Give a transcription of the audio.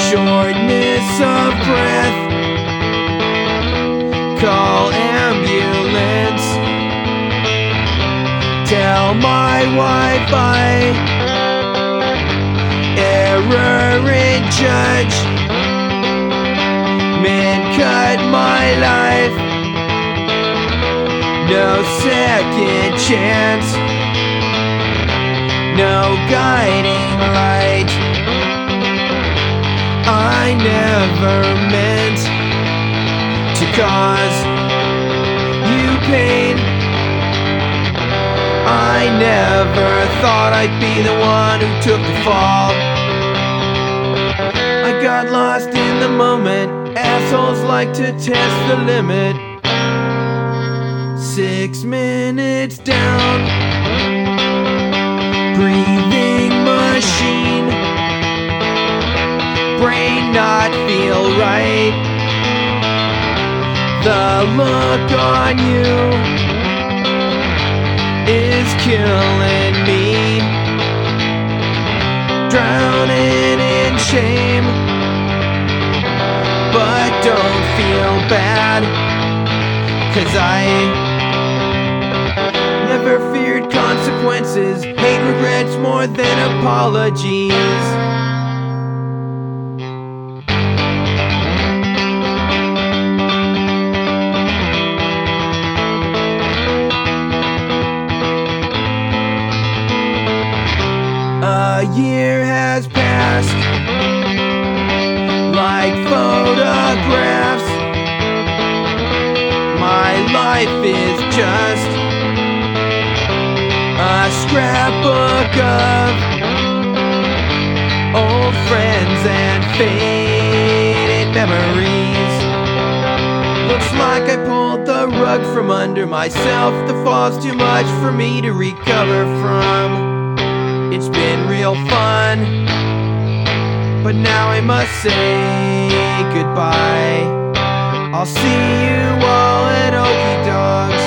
shortness of breath. Call ambulance. Tell my wife I error in judge. Man cut my life. No second chance. No guiding light. I never meant to cause you pain. I never thought I'd be the one who took the fall. I got lost in the moment. Assholes like to test the limit. 6 minutes down. Breathing machine. Brain not feel right. The look on you is killing me. Drowning in shame, but don't feel bad, 'cause I never feared consequences. Hate regrets more than apologies. A year has passed like photographs. My life is just a scrapbook of old friends and faded memories. Looks like I pulled the rug from under myself. The fall's too much for me to recover from. It's been real fun, but now I must say goodbye. I'll see you all at Okie Dogs.